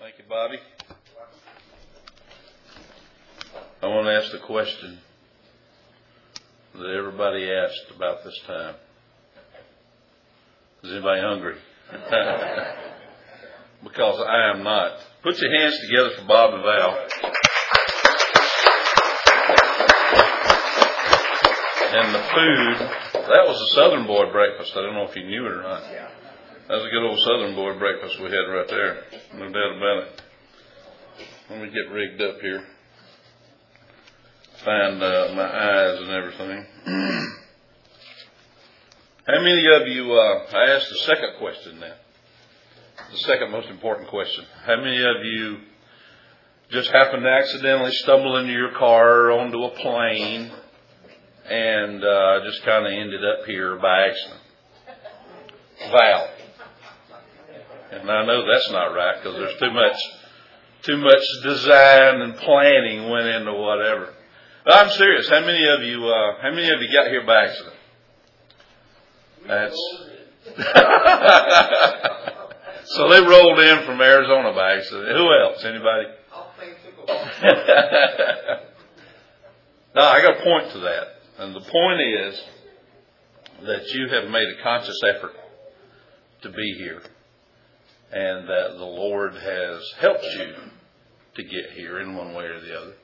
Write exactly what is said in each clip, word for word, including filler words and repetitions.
Thank you, Bobby. I want to ask the question that everybody asked about this time. Is anybody hungry? Because I am not. Put your hands together for Bob and Val. And the food, that was a Southern boy breakfast. I don't know if you knew it or not. That was a good old Southern boy breakfast we had right there. No doubt about it. Let me get rigged up here. Find uh, my eyes and everything. How many of you, uh, I asked the second question now. The second most important question. How many of you just happened to accidentally stumble into your car or onto a plane and uh, just kind of ended up here by accident? Val. And I know that's not right because there's too much, too much design and planning went into whatever. I'm serious. How many of you, uh, how many of you got here by accident? That's. So they rolled in from Arizona by accident. Who else? Anybody? No, I got a point to that. And the point is that you have made a conscious effort to be here. And that the Lord has helped you to get here in one way or the other.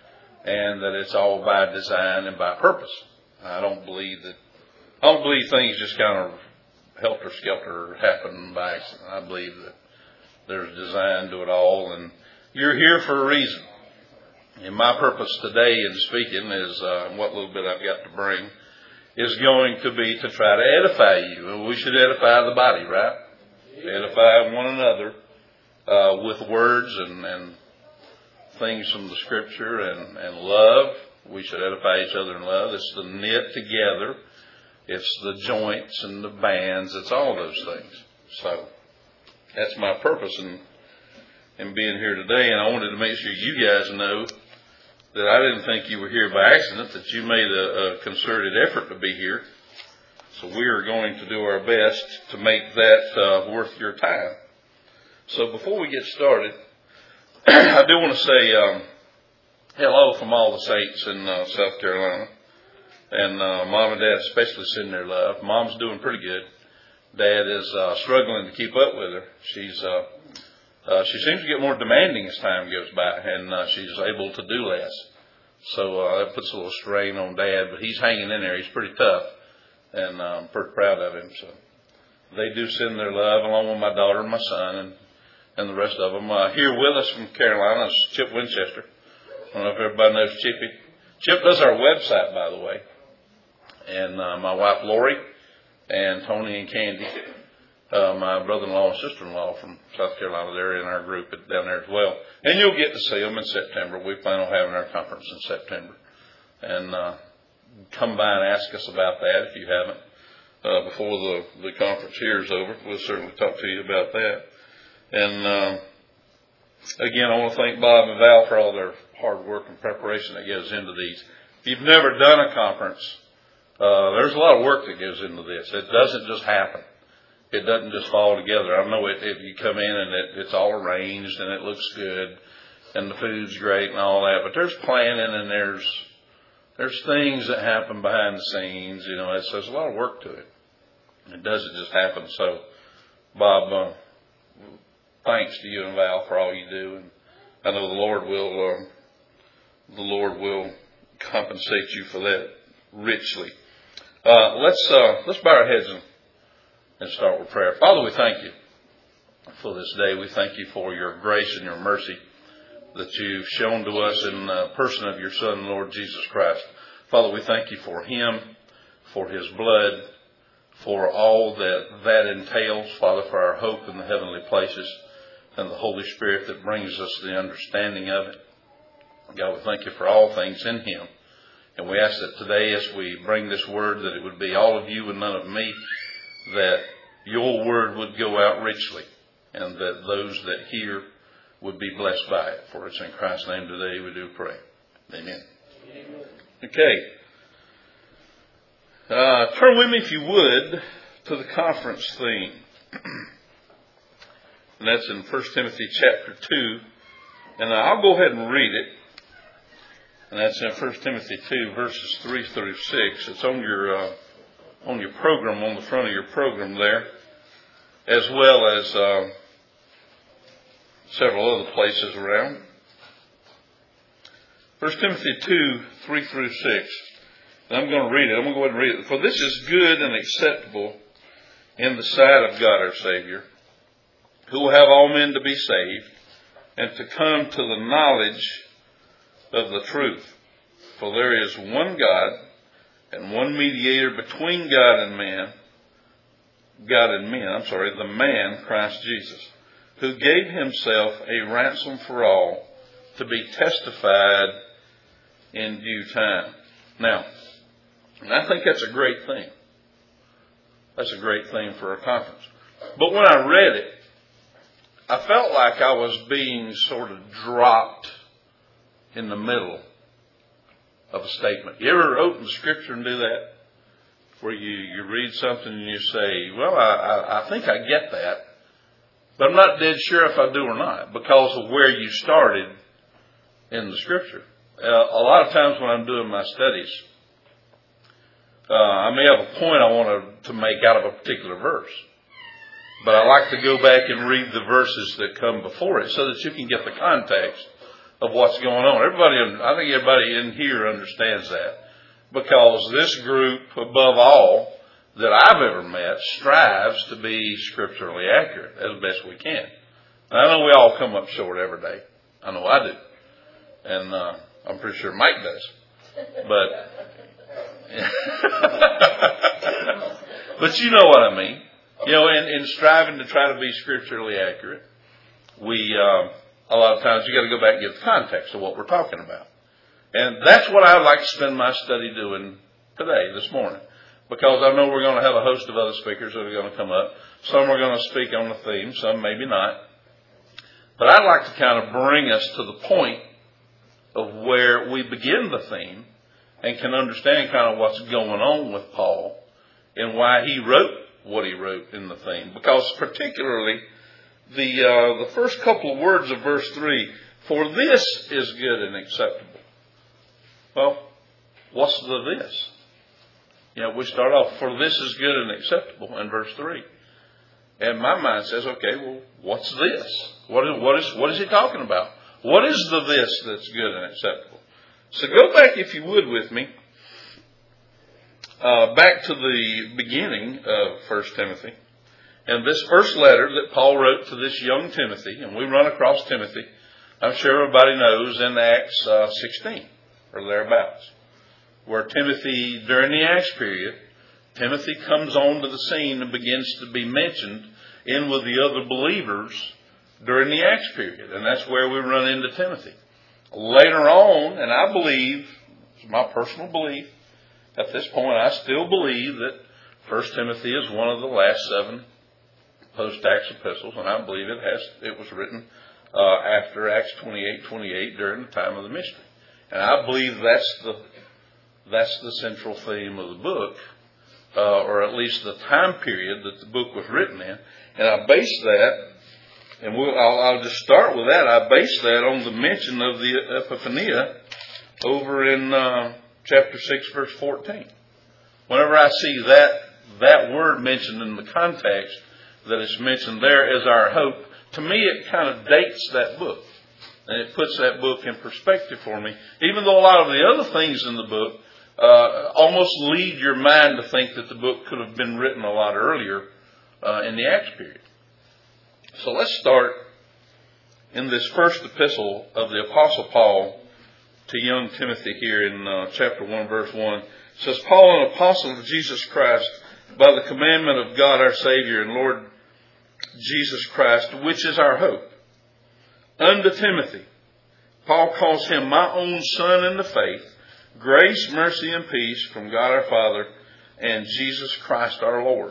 And that it's all by design and by purpose. I don't believe that, I don't believe things just kind of helter-skelter happen by accident. I believe that there's design to it all. And you're here for a reason. And my purpose today in speaking is, uh, what little bit I've got to bring, is going to be to try to edify you. And we should edify the body, right? Edify one another uh, with words and, and things from the Scripture and, and love. We should edify each other in love. It's the knit together. It's the joints and the bands. It's all those things. So that's my purpose in, in being here today. And I wanted to make sure you guys know that I didn't think you were here by accident, that you made a, a concerted effort to be here. So we are going to do our best to make that uh, worth your time. So before we get started, I do want to say um, hello from all the saints in uh, South Carolina. And uh, Mom and Dad especially send their love. Mom's doing pretty good. Dad is uh, struggling to keep up with her. She's uh, uh, she seems to get more demanding as time goes by, and uh, she's able to do less. So uh, that puts a little strain on Dad, but he's hanging in there. He's pretty tough. And uh, I'm pretty proud of him. So they do send their love along with my daughter and my son and, and the rest of them. Uh, here with us from Carolina is Chip Winchester. I don't know if everybody knows Chippy. Chip does our website, by the way. And uh, my wife Lori and Tony and Candy, uh, my brother-in-law and sister-in-law from South Carolina, they're in our group down there as well. And you'll get to see them in September. We plan on having our conference in September. And uh, come by and ask us about that if you haven't uh, before the, the conference here is over. We'll certainly talk to you about that. And uh, again, I want to thank Bob and Val for all their hard work and preparation that goes into these. If you've never done a conference, uh, there's a lot of work that goes into this. It doesn't just happen. It doesn't just fall together. I know it, if you come in and it, it's all arranged and it looks good and the food's great and all that, but there's planning and there's There's things that happen behind the scenes, you know, it's, there's a lot of work to it. It doesn't just happen. So, Bob, uh, thanks to you and Val for all you do. And I know the Lord will, uh, the Lord will compensate you for that richly. Uh, let's, uh, let's bow our heads and, and start with prayer. Father, we thank you for this day. We thank you for your grace and your mercy that you've shown to us in the person of your Son, Lord Jesus Christ. Father, we thank you for him, for his blood, for all that that entails, Father, for our hope in the heavenly places, and the Holy Spirit that brings us the understanding of it. God, we thank you for all things in him. And we ask that today as we bring this word, that it would be all of you and none of me, that your word would go out richly, and that those that hear would be blessed by it. For it's in Christ's name today we do pray. Amen. Amen. Okay. Uh, turn with me, if you would, to the conference theme. and that's in First Timothy chapter two. And I'll go ahead and read it. And that's in First Timothy two, verses three through six. It's on your uh, on your program, on the front of your program there, as well as uh, several other places around. First Timothy two, three through six. And I'm going to read it. I'm going to go ahead and read it. For this is good and acceptable in the sight of God our Savior, who will have all men to be saved, and to come to the knowledge of the truth. For there is one God, and one mediator between God and man, God and men, I'm sorry, the man, Christ Jesus, who gave himself a ransom for all, to be testified in due time. Now, and I think that's a great thing. That's a great thing for a conference. But when I read it, I felt like I was being sort of dropped in the middle of a statement. You ever open the scripture and do that? Where you, you read something and you say, well, I, I, I think I get that, but I'm not dead sure if I do or not, because of where you started in the scripture. Uh, a lot of times when I'm doing my studies, uh, I may have a point I want to, to make out of a particular verse. But I like to go back and read the verses that come before it so that you can get the context of what's going on. Everybody, I think everybody in here understands that, because this group, above all, that I've ever met, strives to be scripturally accurate as best we can. And I know we all come up short every day. I know I do. And uh, I'm pretty sure Mike does. But, but you know what I mean. You know, in, in striving to try to be scripturally accurate, we, uh, a lot of times you got to go back and get the context of what we're talking about. And that's what I'd like to spend my study doing today, this morning. Because I know we're going to have a host of other speakers that are going to come up. Some are going to speak on the theme, some maybe not. But I'd like to kind of bring us to the point of where we begin the theme and can understand kind of what's going on with Paul and why he wrote what he wrote in the theme. Because particularly the uh, the first couple of words of verse three, for this is good and acceptable. Well, what's the this? You know, we start off, for this is good and acceptable in verse three. And my mind says, okay, well, what's this? What is, what is, what is he talking about? What is the this that's good and acceptable? So go back, if you would, with me, uh, back to the beginning of First Timothy. And this first letter that Paul wrote to this young Timothy, and we run across Timothy, I'm sure everybody knows, in Acts uh, sixteen, or thereabouts, where Timothy, during the Acts period, Timothy comes onto the scene and begins to be mentioned in with the other believers during the Acts period. And that's where we run into Timothy. Later on, and I believe, it's my personal belief, at this point I still believe that First Timothy is one of the last seven post-Acts epistles, and I believe it has it was written uh, after Acts twenty-eight twenty-eight during the time of the mystery. And I believe that's the that's the central theme of the book, uh, or at least the time period that the book was written in. And I base that, and we'll, I'll, I'll just start with that, I base that on the mention of the Epiphania over in uh, chapter six, verse fourteen. Whenever I see that that word mentioned in the context that it's mentioned there as our hope, to me it kind of dates that book. And it puts that book in perspective for me. Even though a lot of the other things in the book uh, almost lead your mind to think that the book could have been written a lot earlier uh, in the Acts period. So let's start in this first epistle of the Apostle Paul to young Timothy here in uh, chapter one, verse one. It says, Paul, an apostle of Jesus Christ, by the commandment of God our Savior and Lord Jesus Christ, which is our hope, unto Timothy. Paul calls him my own son in the faith. Grace, mercy, and peace from God our Father and Jesus Christ our Lord.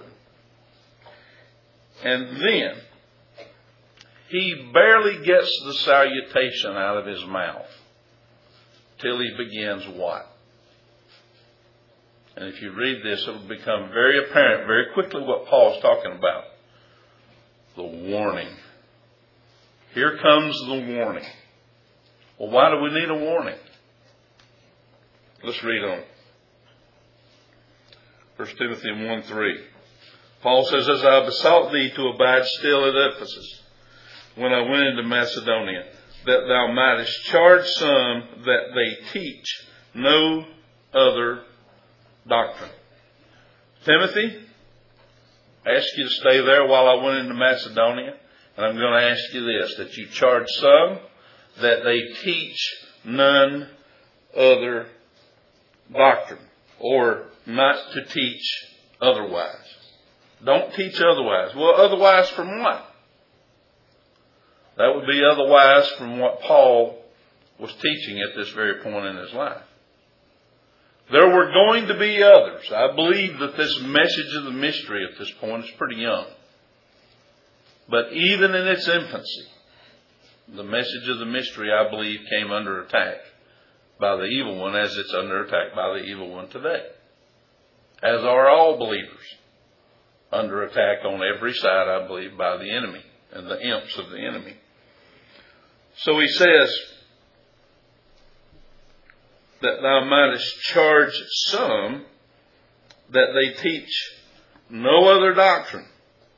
And then, he barely gets the salutation out of his mouth till he begins what? And if you read this, it will become very apparent very quickly what Paul's talking about. The warning here comes the warning. Well, why do we need a warning? Let's read on. First Timothy one three. Paul says, as I besought thee to abide still at Ephesus, when I went into Macedonia, that thou mightest charge some that they teach no other doctrine. Timothy, I asked you to stay there while I went into Macedonia, and I'm going to ask you this, that you charge some that they teach none other doctrine, or not to teach otherwise. Don't teach otherwise. Well, otherwise from what? That would be otherwise from what Paul was teaching at this very point in his life. There were going to be others. I believe that this message of the mystery at this point is pretty young. But even in its infancy, the message of the mystery, I believe, came under attack by the evil one, as it's under attack by the evil one today. As are all believers under attack on every side, I believe, by the enemy and the imps of the enemy. So he says that thou mightest charge some that they teach no other doctrine.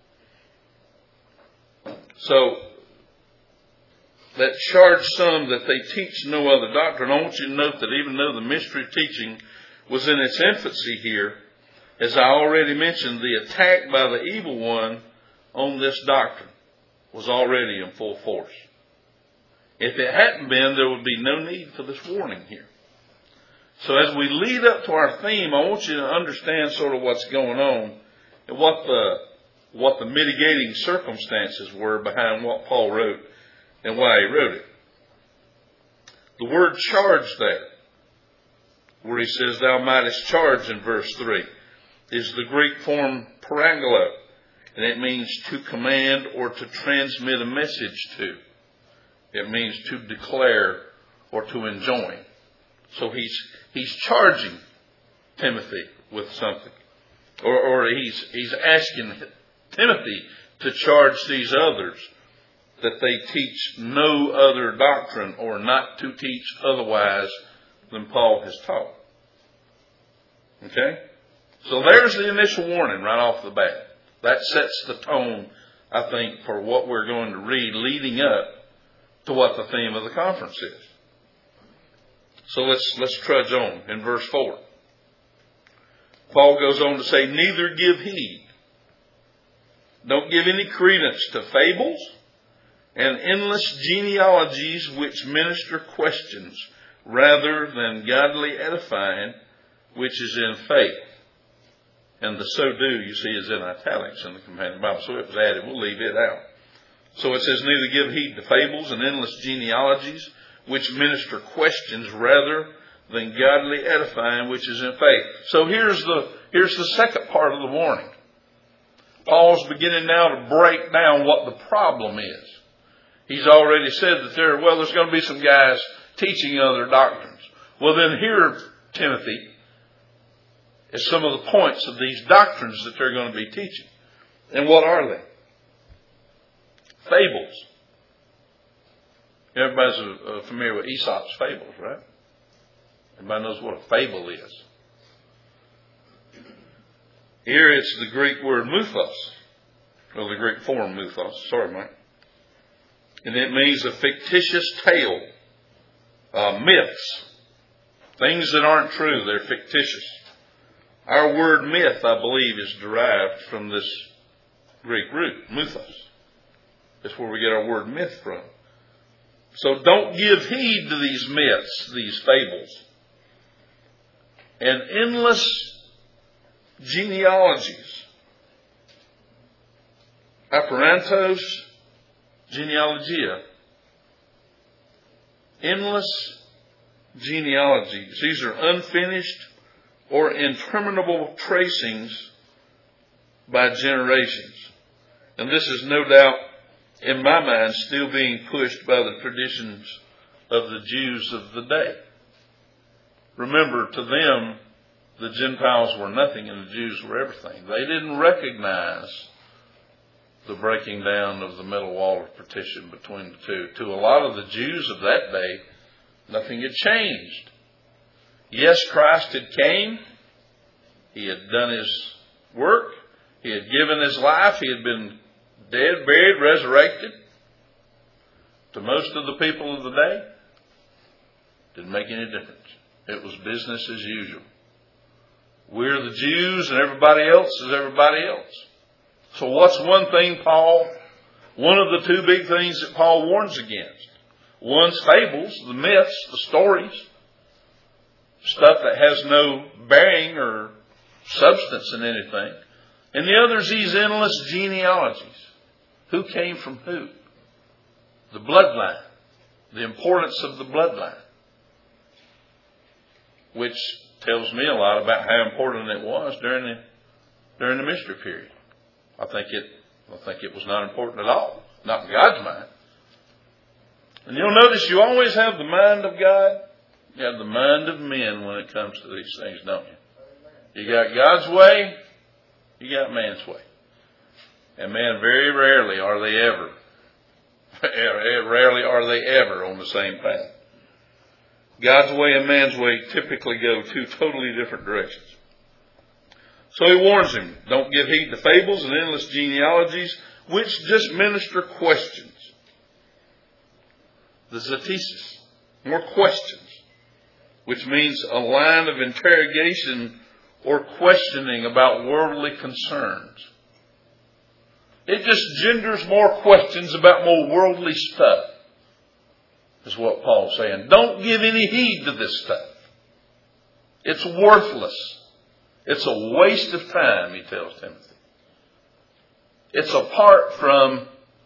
So, that charge some that they teach no other doctrine. I want you to note that even though the mystery teaching was in its infancy here, as I already mentioned, the attack by the evil one on this doctrine was already in full force. If it hadn't been, there would be no need for this warning here. So as we lead up to our theme, I want you to understand sort of what's going on and what the what the mitigating circumstances were behind what Paul wrote and why he wrote it. The word charge there, where he says, thou mightest charge in verse three, is the Greek form parangelo, and it means to command or to transmit a message to. It means to declare or to enjoin. So he's he's charging Timothy with something. Or, or he's he's asking Timothy to charge these others that they teach no other doctrine, or not to teach otherwise than Paul has taught. Okay? So there's the initial warning right off the bat. That sets the tone, I think, for what we're going to read leading up to what the theme of the conference is. So let's let's trudge on in verse four. Paul goes on to say, neither give heed. Don't give any credence to fables and endless genealogies which minister questions rather than godly edifying, which is in faith. And the so do, you see, is in italics in the Companion Bible. So it was added. We'll leave it out. So it says, neither give heed to fables and endless genealogies, which minister questions rather than godly edifying, which is in faith. So here's the, here's the second part of the warning. Paul's beginning now to break down what the problem is. He's already said that there, well, there's going to be some guys teaching other doctrines. Well, then here, Timothy, is some of the points of these doctrines that they're going to be teaching. And what are they? Fables. Everybody's uh, familiar with Aesop's fables, right? Everybody knows what a fable is. Here it's the Greek word muthos, or the Greek form muthos. Sorry, Mike. And it means a fictitious tale, uh, myths, things that aren't true. They're fictitious. Our word myth, I believe, is derived from this Greek root, muthos. That's where we get our word myth from. So don't give heed to these myths, these fables, and endless genealogies. Aparantos genealogia. Endless genealogies. These are unfinished or interminable tracings by generations. And this is no doubt, in my mind, still being pushed by the traditions of the Jews of the day. Remember, to them, the Gentiles were nothing and the Jews were everything. They didn't recognize the breaking down of the middle wall of partition between the two. To a lot of the Jews of that day, nothing had changed. Yes, Christ had came. He had done His work. He had given His life. He had been dead, buried, resurrected. To most of the people of the day, didn't make any difference. It was business as usual. We're the Jews and everybody else is everybody else. So what's one thing Paul, one of the two big things that Paul warns against? One's fables, the myths, the stories, stuff that has no bearing or substance in anything. And the other's these endless genealogies. Who came from who? The bloodline. The importance of the bloodline. Which tells me a lot about how important it was during the during the mystery period. I think it I think it was not important at all. Not in God's mind. And you'll notice you always have the mind of God. You have the mind of men when it comes to these things, don't you? You got God's way, you got man's way. And man, very rarely are they ever, rarely are they ever on the same path. God's way and man's way typically go two totally different directions. So he warns him, don't give heed to fables and endless genealogies, which just minister questions. The zetesis, more questions, which means a line of interrogation or questioning about worldly concerns. It just genders more questions about more worldly stuff, is what Paul's saying. Don't give any heed to this stuff. It's worthless. It's a waste of time, he tells Timothy. It's apart from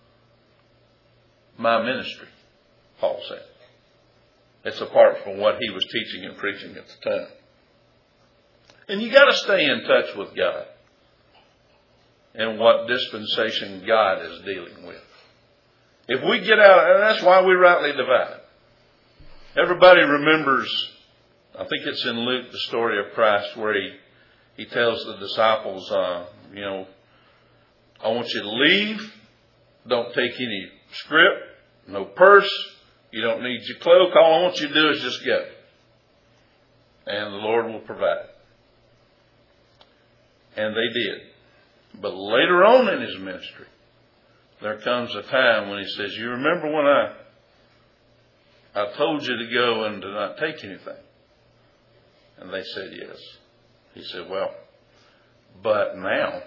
my ministry, Paul said. It's apart from what he was teaching and preaching at the time. And you got to stay in touch with God and what dispensation God is dealing with. If we get out, and that's why we rightly divide. Everybody remembers, I think it's in Luke, the story of Christ, where he, he tells the disciples, uh, you know, I want you to leave. Don't take any scrip, no purse. You don't need your cloak. All I want you to do is just go. And the Lord will provide. And they did. But later on in his ministry, there comes a time when he says, you remember when I, I told you to go and to not take anything? And they said, yes. He said, well, but now,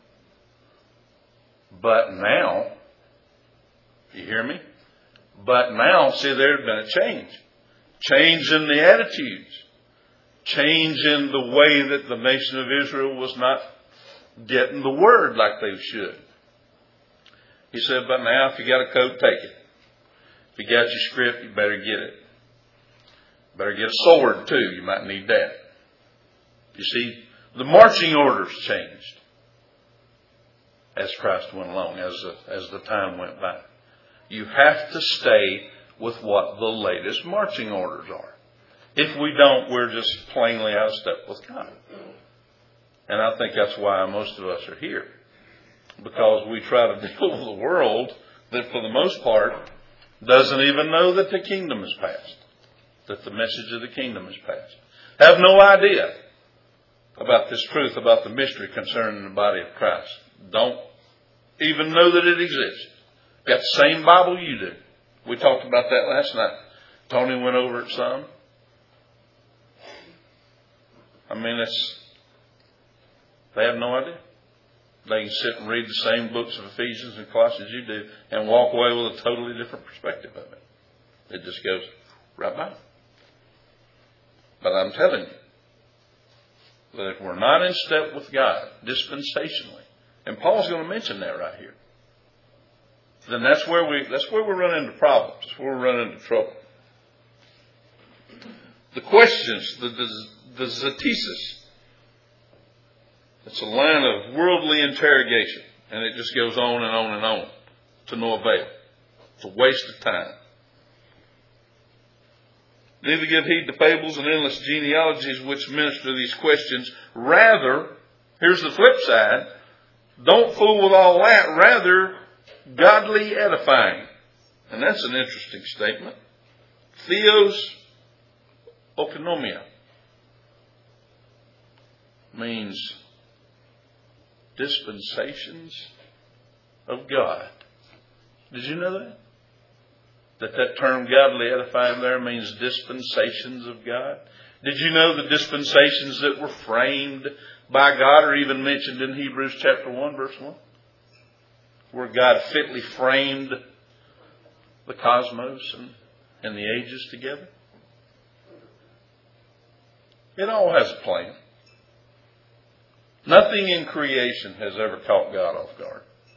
but now, you hear me? But now, see, there had been a change. Change in the attitudes. Change in the way that the nation of Israel was not getting the word like they should. He said, but now if you got a coat, take it. If you got your script, you better get it. Better get a sword too. You might need that. You see, the marching orders changed as Christ went along, as the, as the time went by. You have to stay with what the latest marching orders are. If we don't, we're just plainly out of step with God. And I think that's why most of us are here. Because we try to deal with a world that for the most part doesn't even know that the kingdom is past. That the message of the kingdom is past. Have no idea about this truth, about the mystery concerning the body of Christ. Don't even know that it exists. Got the same Bible you do. We talked about that last night. Tony went over it some. I mean, it's, they have no idea. They can sit and read the same books of Ephesians and Colossians you do and walk away with a totally different perspective of it. It just goes right by. But I'm telling you that if we're not in step with God dispensationally, and Paul's going to mention that right here, then that's where we that's where we run into problems. That's where we run into trouble. The questions, the the, the zetesis. It's a line of worldly interrogation, and it just goes on and on and on to no avail. It's a waste of time. Neither give heed to fables and endless genealogies which minister these questions. Rather, here's the flip side, Don't fool with all that. Rather, godly edifying. And that's an interesting statement. Theos oikonomia means dispensations of God. Did you know that? That that term godly edifying there means dispensations of God? Did you know the dispensations that were framed by God are even mentioned in Hebrews chapter one, verse one? Where God fitly framed the cosmos and, and the ages together. It all has a plan. Nothing in creation has ever caught God off guard.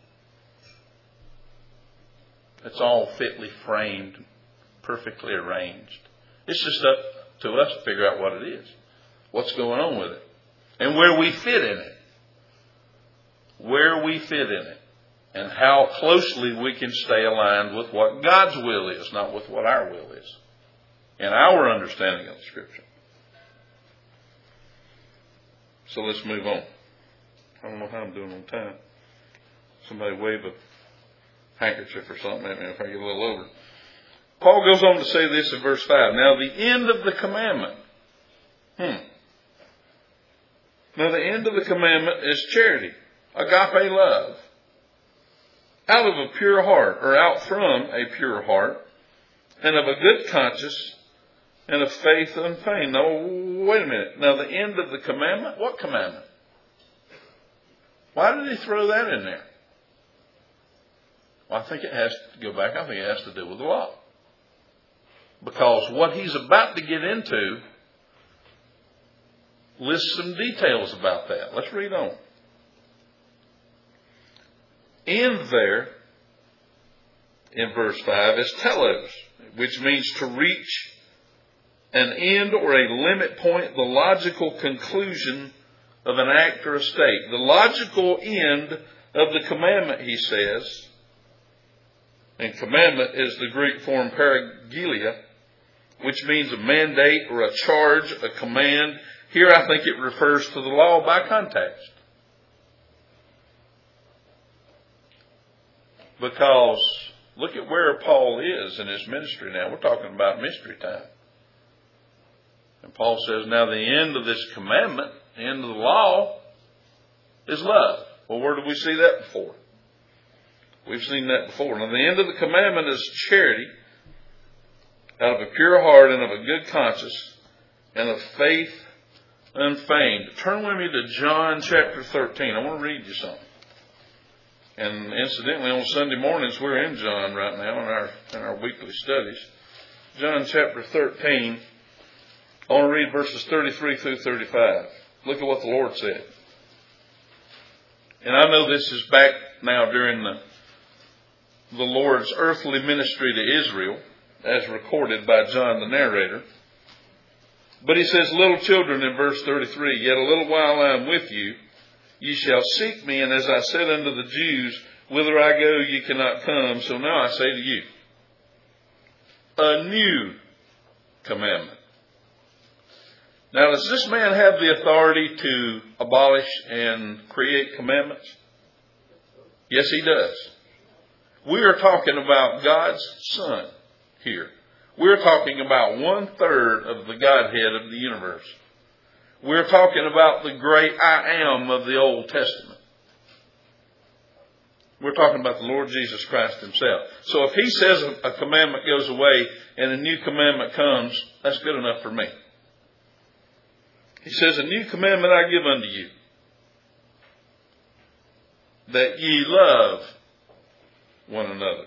It's all fitly framed, perfectly arranged. It's just up to us to figure out what it is. What's going on with it. And where we fit in it. Where we fit in it. And how closely we can stay aligned with what God's will is, not with what our will is. And our understanding of the Scripture. So let's move on. I don't know how I'm doing on time. Somebody wave a handkerchief or something at me if I get a little over. Paul goes on to say this in verse five. Now the end of the commandment. Hmm. Now the end of the commandment is charity. Agape love. Out of a pure heart, or out from a pure heart, and of a good conscience, and of faith unfeigned. Now, wait a minute. Now, the end of the commandment? What commandment? Why did he throw that in there? Well, I think it has to go back. I think it has to do with the law. Because what he's about to get into lists some details about that. Let's read on. End there, in verse five, is telos, which means to reach an end or a limit point, the logical conclusion of an act or a state. The logical end of the commandment, he says, and commandment is the Greek form paragelia, which means a mandate or a charge, a command. Here I think it refers to the law by context. Because look at where Paul is in his ministry now. We're talking about mystery time. And Paul says, now the end of this commandment, the end of the law, is love. Well, where did we see that before? We've seen that before. Now the end of the commandment is charity, out of a pure heart and of a good conscience, and of faith unfeigned. Turn with me to John chapter thirteen. I want to read you something. And incidentally, on Sunday mornings, we're in John right now in our in our weekly studies. John chapter thirteen. I want to read verses thirty-three through thirty-five. Look at what the Lord said. And I know this is back now during the, the Lord's earthly ministry to Israel, as recorded by John the narrator. But he says, little children, in verse thirty-three, yet a little while I am with you. Ye shall seek me, and as I said unto the Jews, whither I go ye cannot come. So now I say to you, a new commandment. Now, does this man have the authority to abolish and create commandments? Yes, he does. We are talking about God's Son here. We're talking about one third of the Godhead of the universe. We're talking about the great I am of the Old Testament. We're talking about the Lord Jesus Christ himself. So if he says a commandment goes away and a new commandment comes, that's good enough for me. He says, a new commandment I give unto you, that ye love one another.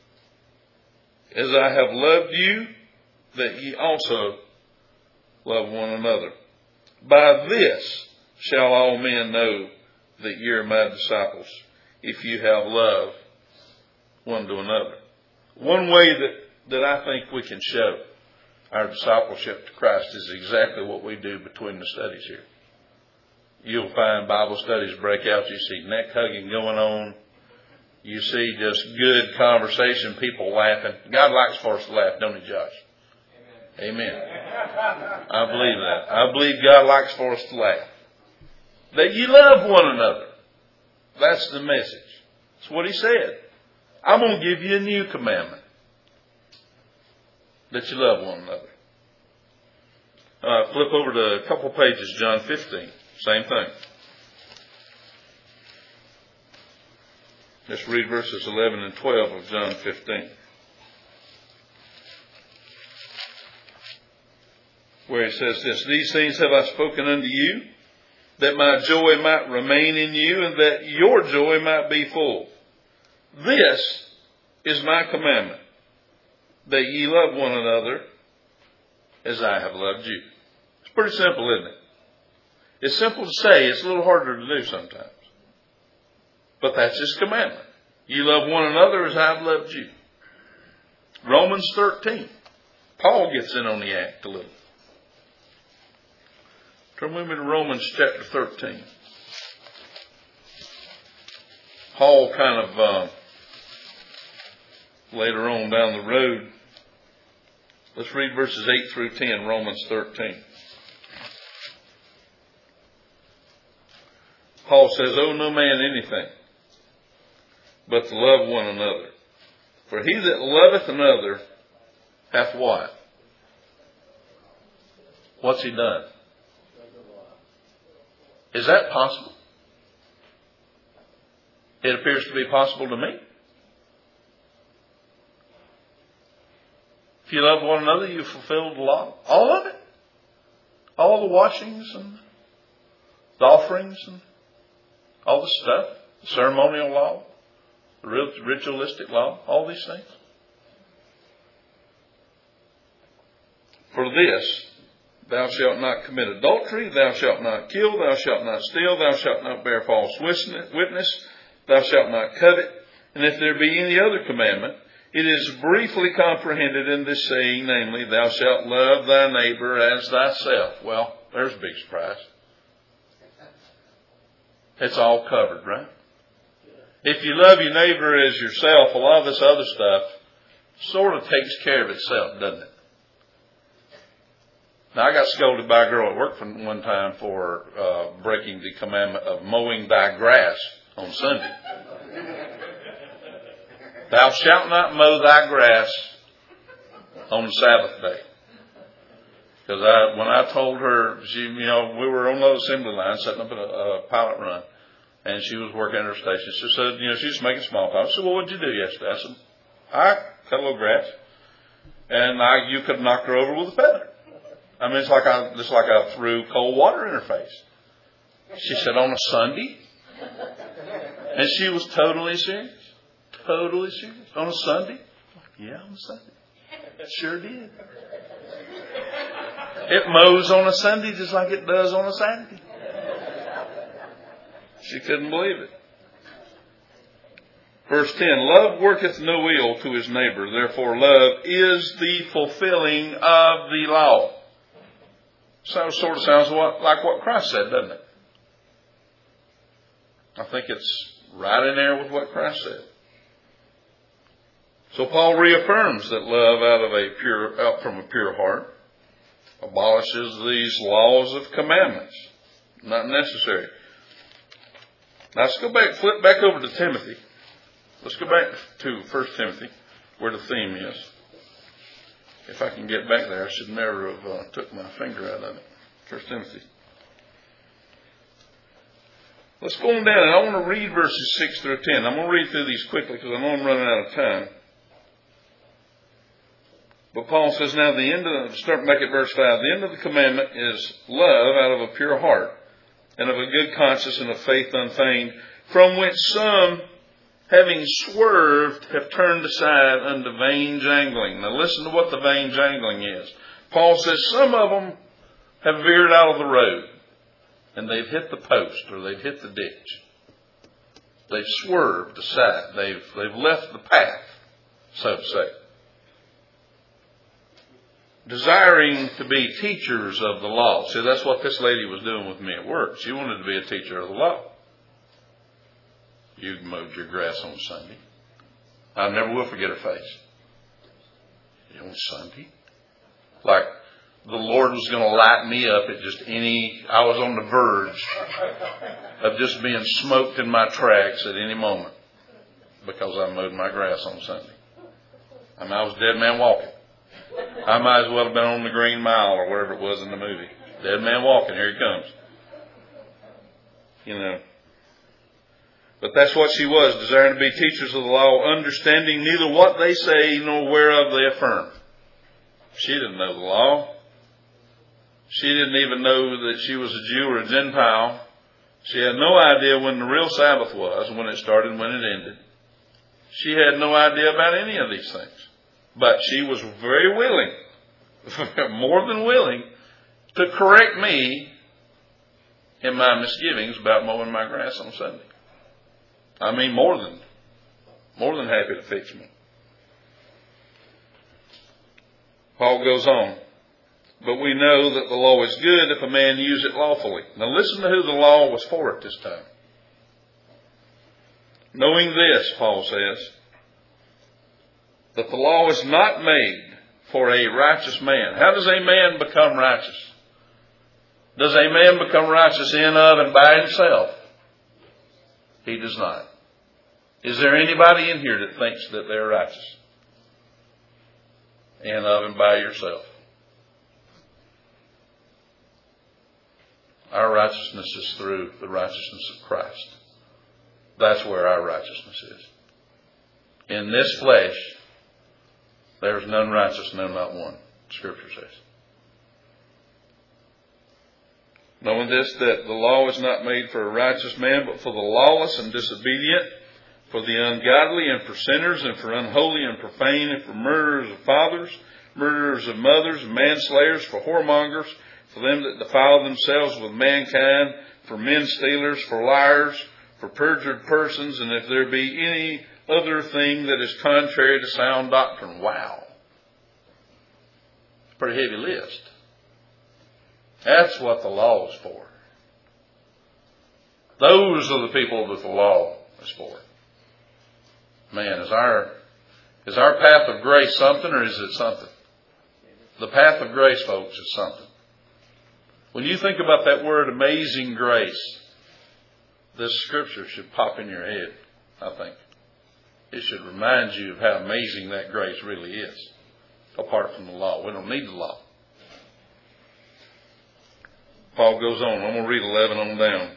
As I have loved you, that ye also love one another. By this shall all men know that ye are my disciples, if you have love one to another. One way that, that I think we can show our discipleship to Christ is exactly what we do between the studies here. You'll find Bible studies break out. You see neck hugging going on. You see just good conversation, people laughing. God likes for us to laugh, don't he, Josh? Amen. Amen. I believe that. I believe God likes for us to laugh. That you love one another. That's the message. That's what he said. I'm going to give you a new commandment. That you love one another. Uh, flip over to a couple pages, John fifteen. Same thing. Let's read verses eleven and twelve of John fifteen. Where he says this, these things have I spoken unto you, that my joy might remain in you, and that your joy might be full. This is my commandment, that ye love one another as I have loved you. It's pretty simple, isn't it? It's simple to say. It's a little harder to do sometimes. But that's his commandment. You love one another as I've loved you. Romans thirteen. Paul gets in on the act a little. Turn with me to Romans chapter thirteen. Paul kind of, uh, later on down the road, let's read verses eight through ten, Romans thirteen. Paul says, owe no man anything, but to love one another. For he that loveth another hath what? What's he done? Is that possible? It appears to be possible to me. If you love one another, you fulfill the law. All of it. All the washings and the offerings and all the stuff. The ceremonial law. The ritualistic law. All these things. For this, thou shalt not commit adultery, thou shalt not kill, thou shalt not steal, thou shalt not bear false witness, thou shalt not covet. And if there be any other commandment, it is briefly comprehended in this saying, namely, thou shalt love thy neighbor as thyself. Well, there's a big surprise. It's all covered, right? If you love your neighbor as yourself, a lot of this other stuff sort of takes care of itself, doesn't it? Now, I got scolded by a girl at work from one time for uh, breaking the commandment of mowing thy grass on Sunday. Thou shalt not mow thy grass on the Sabbath day. Because I, when I told her, she, you know, we were on the assembly line setting up a, a pilot run, and she was working at her station. She said, you know, she was making small talk. I said, well, what did you do yesterday? I said, I cut a little grass, and I, you could have knocked her over with a feather. I mean, it's like I, it's like I threw cold water in her face. She said, on a Sunday? And she was totally serious. Totally serious. On a Sunday? Yeah, on a Sunday. Sure did. It mows on a Sunday just like it does on a Saturday. She couldn't believe it. Verse ten, love worketh no ill to his neighbor. Therefore love is the fulfilling of the law. So sort of sounds like what Christ said, doesn't it? I think it's right in there with what Christ said. So Paul reaffirms that love out of a pure, out from a pure heart abolishes these laws of commandments. Not necessary. Now let's go back, flip back over to Timothy. Let's go back to First Timothy, where the theme is. If I can get back there, I should never have uh, took my finger out of it. First Timothy. Let's go on down, and I want to read verses six through ten. I'm going to read through these quickly because I know I'm running out of time. But Paul says, now the end of the, start back at verse five, the end of the commandment is love out of a pure heart, and of a good conscience and of faith unfeigned, from which some, having swerved, have turned aside unto vain jangling. Now listen to what the vain jangling is. Paul says some of them have veered out of the road, and they've hit the post, or they've hit the ditch. They've swerved aside. They've, they've left the path, so to say. Desiring to be teachers of the law. See, that's what this lady was doing with me at work. She wanted to be a teacher of the law. You mowed your grass on Sunday. I never will forget her face. On Sunday? Like the Lord was going to light me up at just any, I was on the verge of just being smoked in my tracks at any moment because I mowed my grass on Sunday. I mean, I was a dead man walking. I might as well have been on the Green Mile or wherever it was in the movie. Dead man walking, here he comes. You know. But that's what she was, desiring to be teachers of the law, understanding neither what they say nor whereof they affirm. She didn't know the law. She didn't even know that she was a Jew or a Gentile. She had no idea when the real Sabbath was, when it started and when it ended. She had no idea about any of these things. But she was very willing, more than willing, to correct me in my misgivings about mowing my grass on Sunday. I mean, more than, more than happy to fix me. Paul goes on. But we know that the law is good if a man use it lawfully. Now listen to who the law was for at this time. Knowing this, Paul says, that the law is not made for a righteous man. How does a man become righteous? Does a man become righteous in of and by himself? He does not. Is there anybody in here that thinks that they're righteous? In of and by yourself. Our righteousness is through the righteousness of Christ. That's where our righteousness is. In this flesh, there is none righteous, no, not one, Scripture says. Knowing this, that the law is not made for a righteous man, but for the lawless and disobedient, for the ungodly and for sinners, and for unholy and profane, and for murderers of fathers, murderers of mothers, manslayers, for whoremongers, for them that defile themselves with mankind, for men stealers, for liars, for perjured persons, and if there be any other thing that is contrary to sound doctrine. Wow. It's a pretty heavy list. That's what the law is for. Those are the people that the law is for. Man, is our, is our path of grace something, or is it something? The path of grace, folks, is something. When you think about that word amazing grace, this scripture should pop in your head, I think. It should remind you of how amazing that grace really is, apart from the law. We don't need the law. Paul goes on. I'm going to read eleven on down.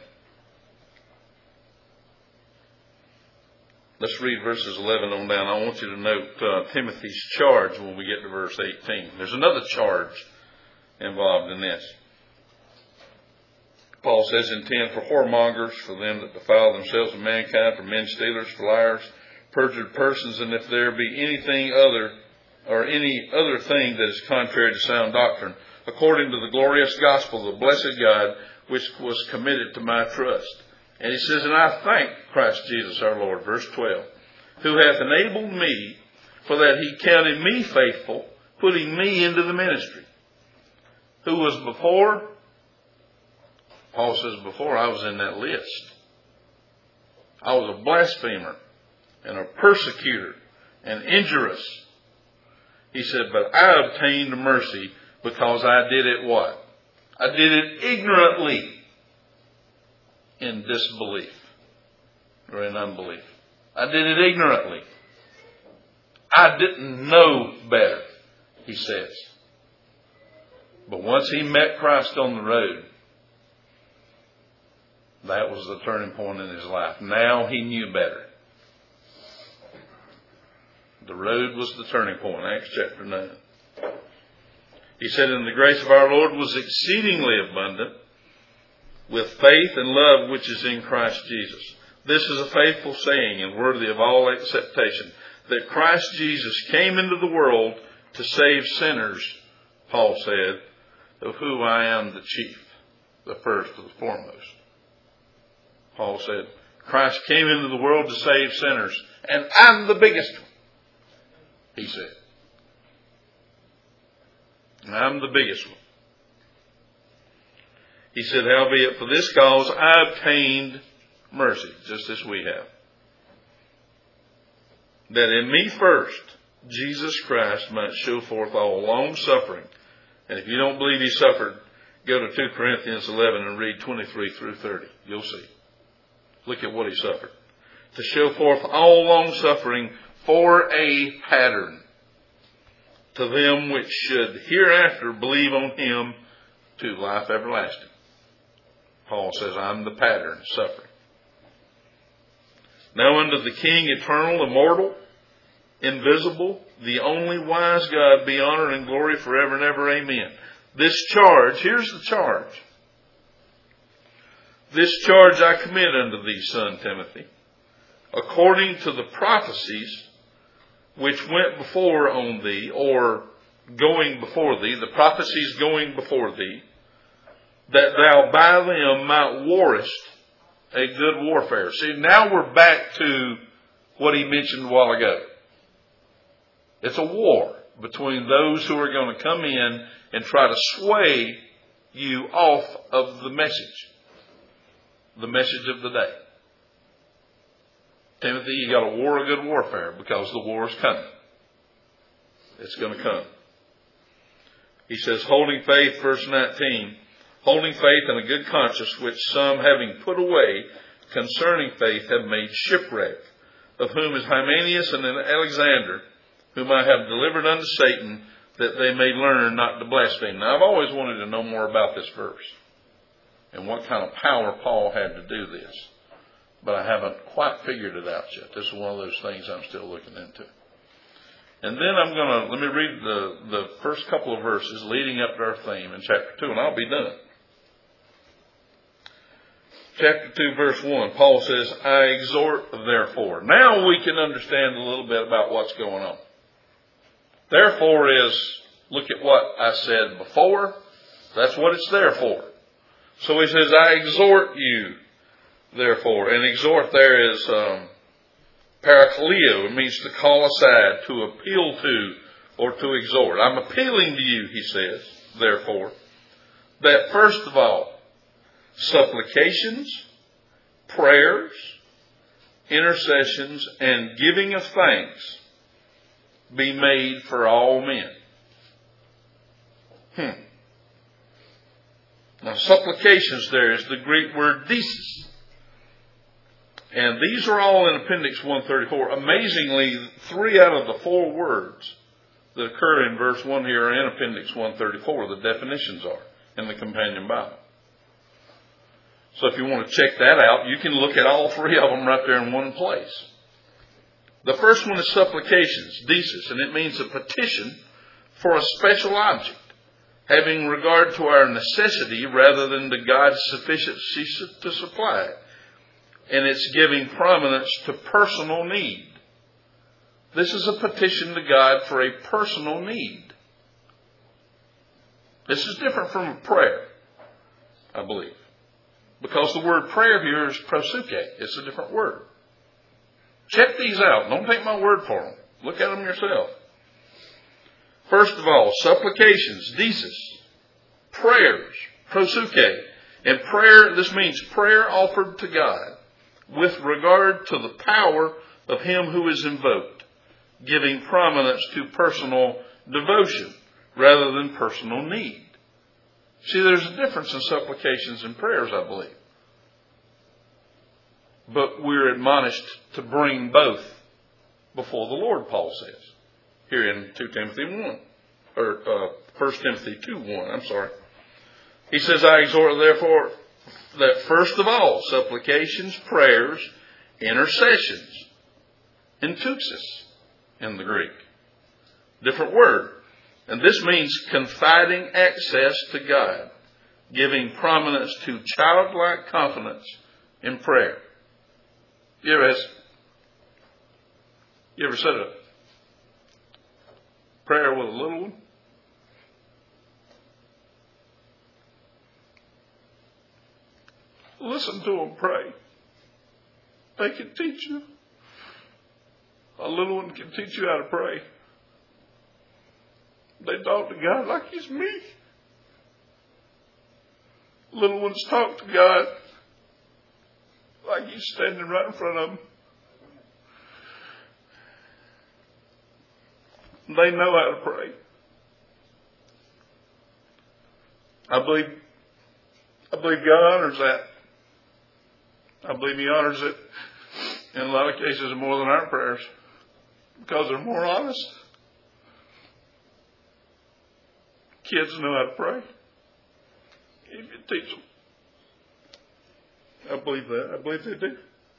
Let's read verses eleven on down. I want you to note uh, Timothy's charge when we get to verse eighteen. There's another charge involved in this. Paul says, intend for whoremongers, for them that defile themselves with mankind, for men stealers, for liars, perjured persons, and if there be anything other, or any other thing that is contrary to sound doctrine, according to the glorious gospel of the blessed God, which was committed to my trust. And he says, and I thank Christ Jesus our Lord, verse twelve, who hath enabled me, for that he counted me faithful, putting me into the ministry. Who was before? Paul says, before I was in that list. I was a blasphemer and a persecutor and injurious. He said, but I obtained mercy because I did it what? I did it ignorantly in disbelief or in unbelief. I did it ignorantly. I didn't know better, he says. But once he met Christ on the road, that was the turning point in his life. Now he knew better. The road was the turning point. Acts chapter nine. He said, and the grace of our Lord was exceedingly abundant with faith and love which is in Christ Jesus. This is a faithful saying and worthy of all acceptation, that Christ Jesus came into the world to save sinners, Paul said, of whom I am the chief, the first or the foremost. Paul said, Christ came into the world to save sinners, and I'm the biggest one, he said. And I'm the biggest one. He said, howbeit for this cause I obtained mercy, just as we have. That in me first, Jesus Christ might show forth all long suffering And if you don't believe he suffered, go to two Corinthians eleven and read twenty-three through thirty. You'll see. Look at what he suffered. To show forth all long suffering for a pattern to them which should hereafter believe on him to life everlasting. Paul says, I'm the pattern of suffering. Now unto the King, eternal, immortal, invisible, the only wise God, be honor and glory forever and ever. Amen. This charge, here's the charge. This charge I commit unto thee, son Timothy, according to the prophecies which went before on thee, or going before thee, the prophecies going before thee, that thou by them might warrest a good warfare. See, now we're back to what he mentioned a while ago. It's a war between those who are going to come in and try to sway you off of the message. The message of the day. Timothy, you got to war a good warfare because the war is coming. It's going to come. He says, holding faith, verse nineteen, holding faith and a good conscience, which some having put away concerning faith have made shipwreck, of whom is Hymenaeus and Alexander, whom I have delivered unto Satan, that they may learn not to blaspheme. Now, I've always wanted to know more about this verse and what kind of power Paul had to do this. But I haven't quite figured it out yet. This is one of those things I'm still looking into. And then I'm going to, let me read the, the first couple of verses leading up to our theme in chapter two, and I'll be done. Chapter two, verse one, Paul says, I exhort therefore. Now we can understand a little bit about what's going on. Therefore is, look at what I said before. That's what it's there for. So he says, I exhort you, therefore. And exhort there is um, parakaleo. It means to call aside, to appeal to, or to exhort. I'm appealing to you, he says, therefore, that first of all, supplications, prayers, intercessions, and giving of thanks be made for all men. Hmm. Now, supplications there is the Greek word desis. And these are all in Appendix one thirty-four. Amazingly, three out of the four words that occur in verse one here are in Appendix one thirty-four. The definitions are in the Companion Bible. So if you want to check that out, you can look at all three of them right there in one place. The first one is supplications, desis, and it means a petition for a special object, having regard to our necessity rather than to God's sufficiency to supply it. And it's giving prominence to personal need. This is a petition to God for a personal need. This is different from a prayer, I believe. Because the word prayer here is prosuke. It's a different word. Check these out. Don't take my word for them. Look at them yourself. First of all, supplications, desis, prayers, prosuke. And prayer, this means prayer offered to God with regard to the power of him who is invoked, giving prominence to personal devotion rather than personal need. See, there's a difference in supplications and prayers, I believe. But we're admonished to bring both before the Lord, Paul says, here in Second Timothy one, or uh, First Timothy two one, I'm sorry. He says, I exhort therefore that first of all, supplications, prayers, intercessions, entuxis in the Greek. Different word. And this means confiding access to God, giving prominence to childlike confidence in prayer. You ever, asked, you ever said a prayer with a little one? Listen to them pray. They can teach you. A little one can teach you how to pray. They talk to God like he's me. Little ones talk to God like he's standing right in front of them. They know how to pray. I believe, I believe God honors that. I believe He honors it in a lot of cases more than our prayers because they're more honest. Kids know how to pray if you teach them. I believe that. I believe they do.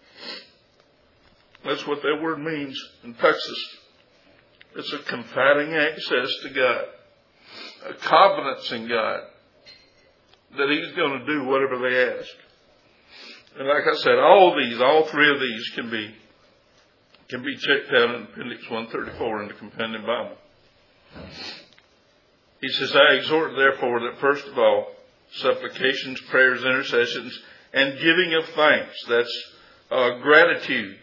That's what that word means in Texas. It's a confiding access to God, a confidence in God that He's going to do whatever they ask. And like I said, all these, all three of these can be can be checked out in Appendix one thirty-four in the Companion Bible. He says, I exhort therefore that first of all, supplications, prayers, intercessions, and giving of thanks. That's uh, gratitude.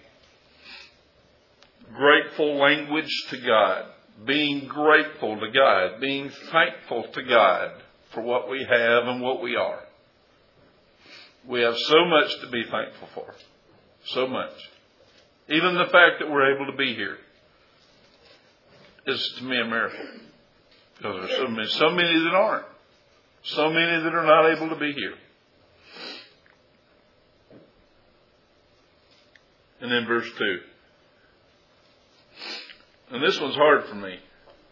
Grateful language to God. Being grateful to God. Being thankful to God for what we have and what we are. We have so much to be thankful for. So much. Even the fact that we're able to be here is to me a miracle. Because there's so many, so many that aren't. So many that are not able to be here. And then verse two. And this one's hard for me.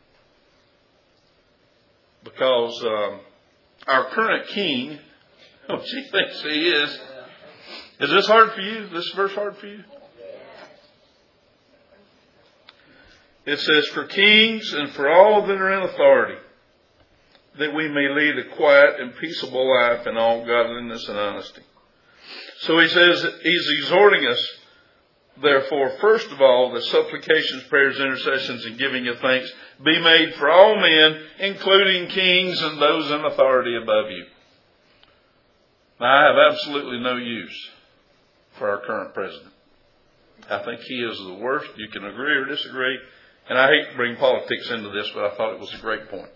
Because um, our current king, what she thinks he is. Is this hard for you? This verse hard for you? It says, for kings and for all that are in authority, that we may lead a quiet and peaceable life in all godliness and honesty. So he says, he's exhorting us, therefore, first of all, that supplications, prayers, intercessions, and giving of thanks be made for all men, including kings and those in authority above you. Now, I have absolutely no use for our current president. I think he is the worst. You can agree or disagree. And I hate to bring politics into this, but I thought it was a great point.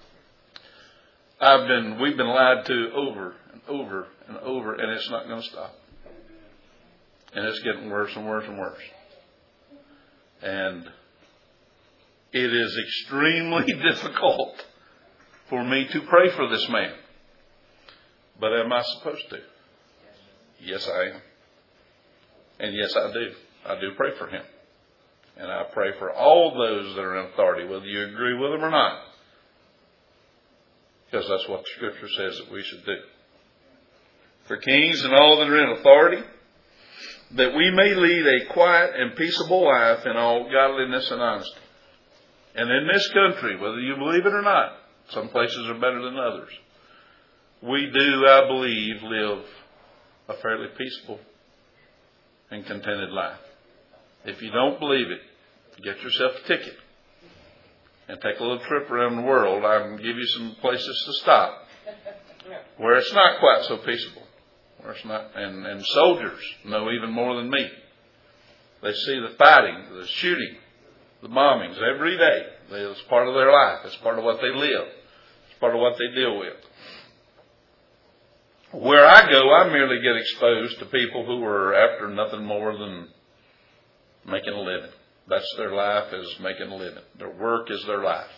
I've been, we've been lied to over and over and over, and it's not going to stop. And it's getting worse and worse and worse. And it is extremely difficult for me to pray for this man. But am I supposed to? Yes, I am. And yes, I do. I do pray for him. And I pray for all those that are in authority, whether you agree with them or not. Because that's what the Scripture says that we should do. For kings and all that are in authority, that we may lead a quiet and peaceable life in all godliness and honesty. And in this country, whether you believe it or not, some places are better than others. We do, I believe, live a fairly peaceful and contented life. If you don't believe it, get yourself a ticket and take a little trip around the world. I can give you some places to stop where it's not quite so peaceable. Where it's not, and, and soldiers know even more than me. They see the fighting, the shooting, the bombings every day. It's part of their life. It's part of what they live. It's part of what they deal with. Where I go, I merely get exposed to people who are after nothing more than making a living. That's their life, is making a living. Their work is their life.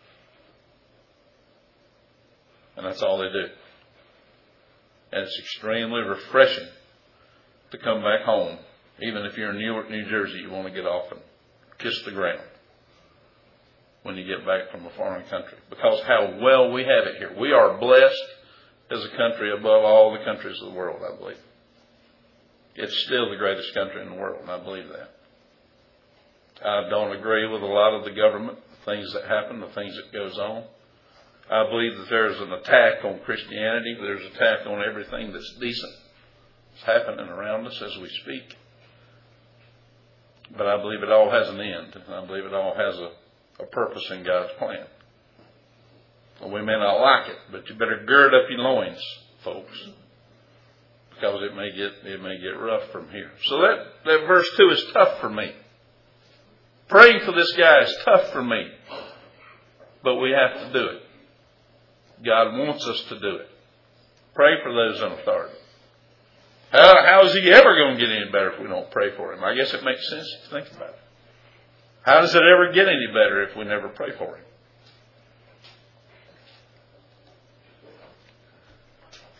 And that's all they do. And it's extremely refreshing to come back home. Even if you're in Newark, New Jersey, you want to get off and kiss the ground when you get back from a foreign country. Because how well we have it here. We are blessed as a country above all the countries of the world, I believe. It's still the greatest country in the world, and I believe that. I don't agree with a lot of the government, the things that happen, the things that goes on. I believe that there's an attack on Christianity. There's an attack on everything that's decent. It's happening around us as we speak. But I believe it all has an end. And I believe it all has a, a purpose in God's plan. Well, we may not like it, but you better gird up your loins, folks. Because it may get it may get rough from here. So that, that verse two is tough for me. Praying for this guy is tough for me. But we have to do it. God wants us to do it. Pray for those in authority. How, how is he ever going to get any better if we don't pray for him? I guess it makes sense to think about it. How does it ever get any better if we never pray for him?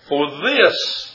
For this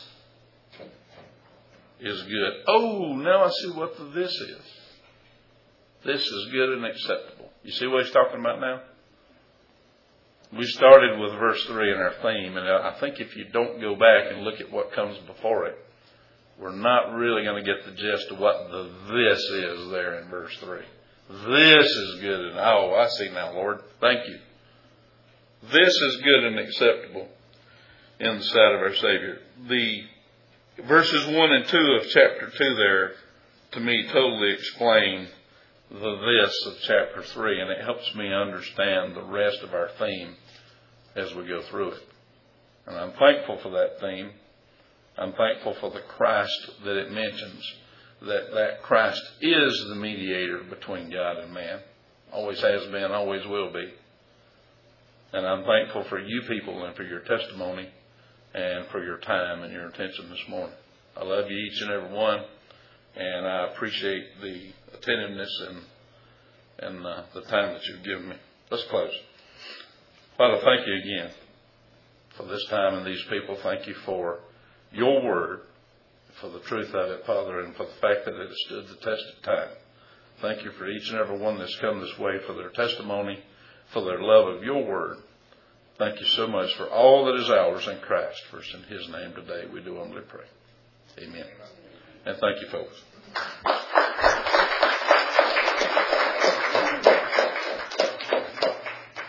is good. Oh, now I see what the this is. This is good and acceptable. You see what he's talking about now? We started with verse three in our theme, and I think if you don't go back and look at what comes before it, we're not really going to get the gist of what the this is there in verse three. This is good and, oh, I see now, Lord. Thank you. This is good and acceptable in the sight of our Savior. The verses one and two of chapter two there, to me, totally explain the this of chapter three, and it helps me understand the rest of our theme as we go through it. And I'm thankful for that theme. I'm thankful for the Christ that it mentions, that that Christ is the mediator between God and man. Always has been, always will be. And I'm thankful for you people and for your testimony and for your time and your attention this morning. I love you each and every one, and I appreciate the attentiveness and and uh, the time that you've given me. Let's close. Father, thank you again for this time and these people. Thank you for your word, for the truth of it, Father, and for the fact that it has stood the test of time. Thank you for each and every one that's come this way, for their testimony, for their love of your word. Thank you so much for all that is ours in Christ. First in his name today we do humbly pray. Amen. And thank you, folks.